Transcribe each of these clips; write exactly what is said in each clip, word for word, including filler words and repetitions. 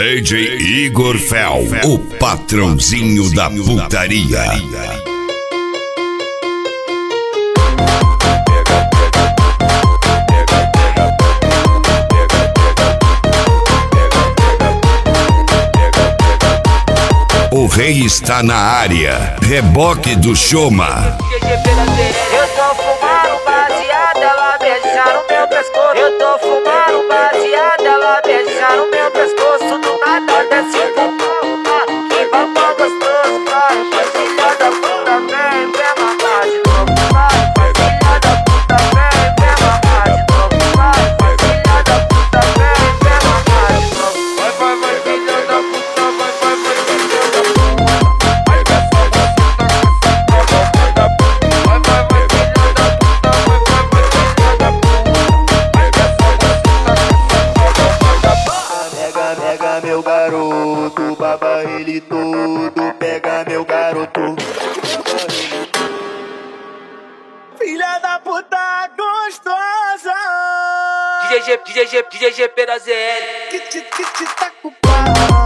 D J Igor Fel, o patrãozinho da putaria. O rei está na área. Reboque do Choma. Eu tô fumando baseada, ela beija no meu pescoço. Eu tô fumando baseada, ela beija no meu pescoço. Do nada desce o pum, que babá gostoso. Vai, vai, filha da puta, vem, vem mamar de novo. Vai, vai, filha da puta, vem, vem mamar de novo. Vai, vai, filha da puta, vem, vem mamar de novo. Vai, vai, vai, filha da puta, vai, vai, vai, filha da puta. Vai, vai, só você tá Pega meu garoto, baba ele todo. Pega meu garoto, filha da puta gostosa. D J G, D J G, D J G Perazeli. Que te, que te tá com pau.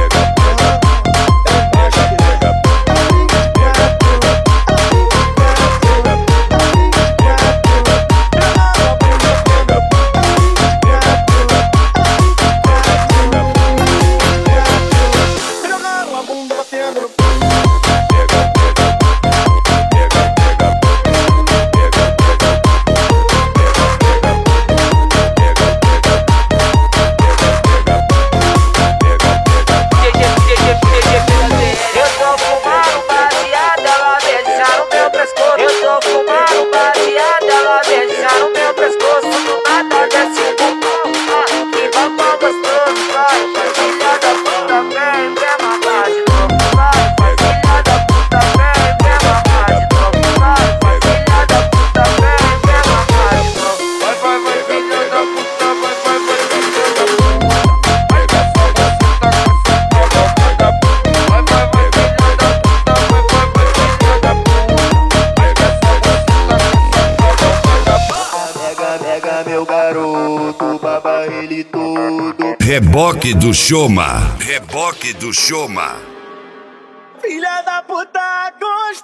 Meu garoto, baba ele todo. Reboque do Choma. Reboque do Choma. Filha da puta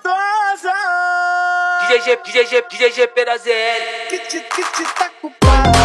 gostosa. D J G, D J G, D J G Perazeli. Que te, que te tá com pau.